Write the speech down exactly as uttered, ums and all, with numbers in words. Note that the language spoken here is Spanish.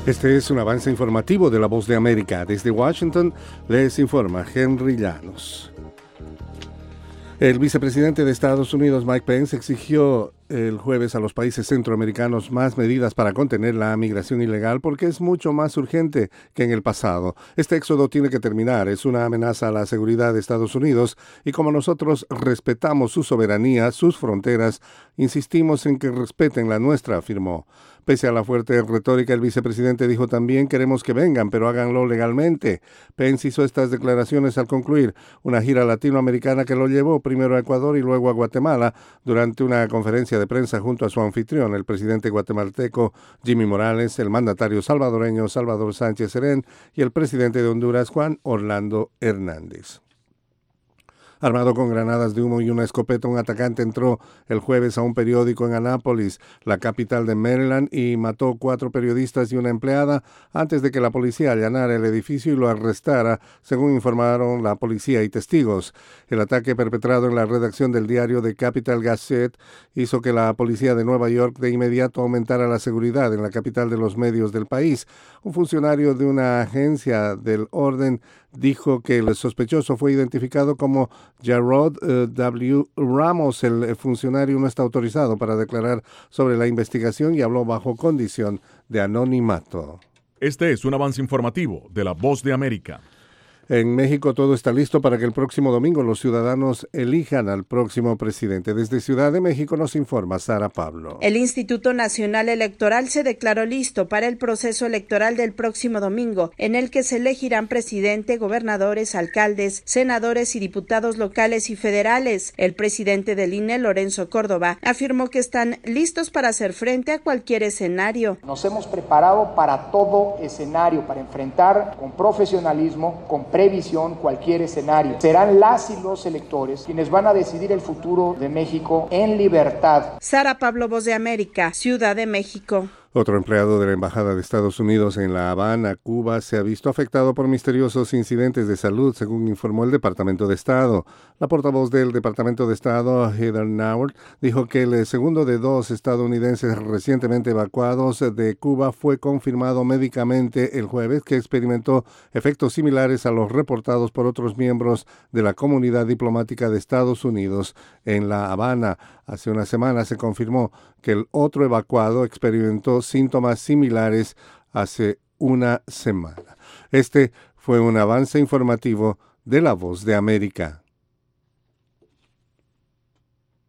Este es un avance informativo de La Voz de América. Desde Washington les informa Henry Llanos. El vicepresidente de Estados Unidos, Mike Pence, exigió el jueves a los países centroamericanos más medidas para contener la migración ilegal porque es mucho más urgente que en el pasado. Este éxodo tiene que terminar, es una amenaza a la seguridad de Estados Unidos y como nosotros respetamos su soberanía, sus fronteras, insistimos en que respeten la nuestra, afirmó. Pese a la fuerte retórica, el vicepresidente dijo también: queremos que vengan, pero háganlo legalmente. Pence hizo estas declaraciones al concluir una gira latinoamericana que lo llevó primero a Ecuador y luego a Guatemala durante una conferencia de prensa junto a su anfitrión, el presidente guatemalteco Jimmy Morales, el mandatario salvadoreño Salvador Sánchez Serén y el presidente de Honduras, Juan Orlando Hernández. Armado con granadas de humo y una escopeta, un atacante entró el jueves a un periódico en Annapolis, la capital de Maryland, y mató cuatro periodistas y una empleada antes de que la policía allanara el edificio y lo arrestara, según informaron la policía y testigos. El ataque perpetrado en la redacción del diario The Capital Gazette hizo que la policía de Nueva York de inmediato aumentara la seguridad en la capital de los medios del país. Un funcionario de una agencia del orden dijo que el sospechoso fue identificado como Jarrod uh, W. Ramos. El funcionario no está autorizado para declarar sobre la investigación y habló bajo condición de anonimato. Este es un avance informativo de La Voz de América. En México todo está listo para que el próximo domingo los ciudadanos elijan al próximo presidente. Desde Ciudad de México nos informa Sara Pablo. El Instituto Nacional Electoral se declaró listo para el proceso electoral del próximo domingo, en el que se elegirán presidente, gobernadores, alcaldes, senadores y diputados locales y federales. El presidente del I N E, Lorenzo Córdoba, afirmó que están listos para hacer frente a cualquier escenario. Nos hemos preparado para todo escenario, para enfrentar con profesionalismo, con previsión cualquier escenario. Serán las y los electores quienes van a decidir el futuro de México en libertad. Sara Pablo, Voz de América, Ciudad de México. Otro empleado de la Embajada de Estados Unidos en La Habana, Cuba, se ha visto afectado por misteriosos incidentes de salud, según informó el Departamento de Estado. La portavoz del Departamento de Estado, Heather Nauert, dijo que el segundo de dos estadounidenses recientemente evacuados de Cuba fue confirmado médicamente el jueves, que experimentó efectos similares a los reportados por otros miembros de la comunidad diplomática de Estados Unidos en La Habana. Hace una semana se confirmó que el otro evacuado experimentó síntomas similares hace una semana. Este fue un avance informativo de La Voz de América.